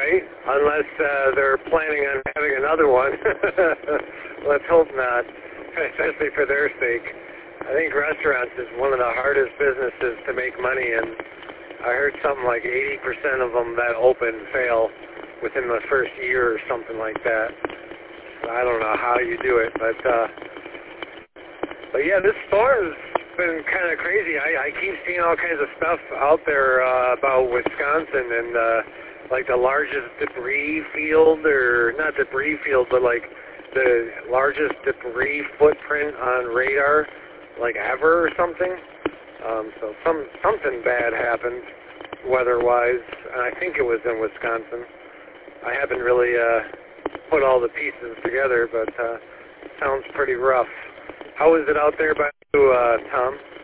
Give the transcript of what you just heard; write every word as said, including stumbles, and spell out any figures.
right? Unless uh, they're planning on having another one. Let's hope not, especially for their sake. I think restaurants is one of the hardest businesses to make money in. I heard something like eighty percent of them that open fail within the first year or something like that. I don't know how you do it, but uh, but yeah, this storm's been kind of crazy. I, I keep seeing all kinds of stuff out there uh, about Wisconsin and uh, like the largest debris field, or not debris field, but like the largest debris footprint on radar, like ever or something. Um, so some something bad happened weather-wise, and I think it was in Wisconsin. I haven't really uh, put all the pieces together, but uh, sounds pretty rough. How is it out there by you, uh, Tom?